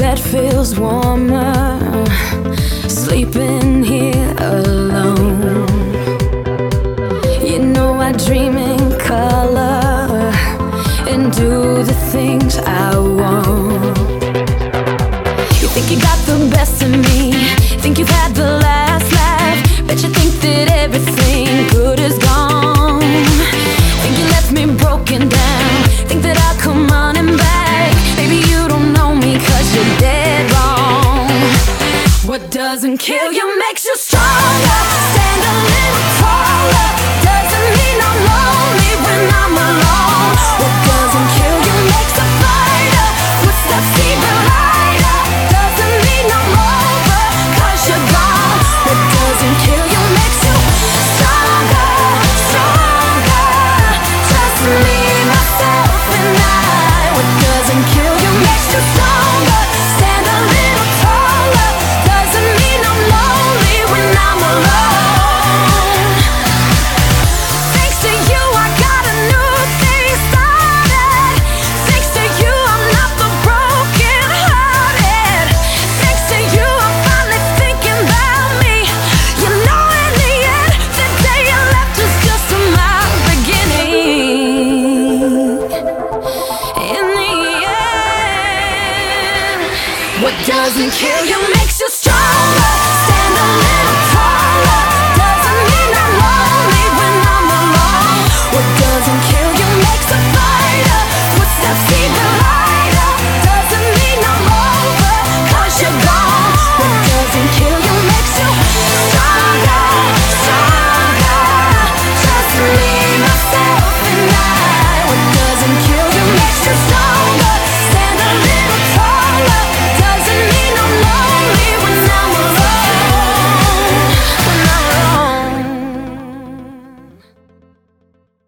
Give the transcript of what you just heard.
bed feels warmer, sleeping here alone. You know I dream in color and do the things I want. You think you got the best of me, think you've had the last laugh, bet you think that everything good is gone. Think you left me broken down, think that I'll come running back. Baby, you don't know me 'cause you're dead wrong. What doesn't kill you makes you stronger. Stand a little taller. Doesn't mean I'm lonely when I'm alone. What doesn't kill you makes a fighter. Footsteps even lighter. Doesn't mean I'm over 'cause you're gone. What doesn't kill you makes you stronger, stronger. Just me, myself, and I. What doesn't kill you makes you stronger. Stand a little taller. Doesn't mean I'm lonely when I'm alone. Thanks to you, I got a new thing started. Thanks to you, I'm not the broken hearted. Thanks to you, I'm finally thinking about me. You know, in the end, the day you left was just my beginning. In the end, what doesn't kill you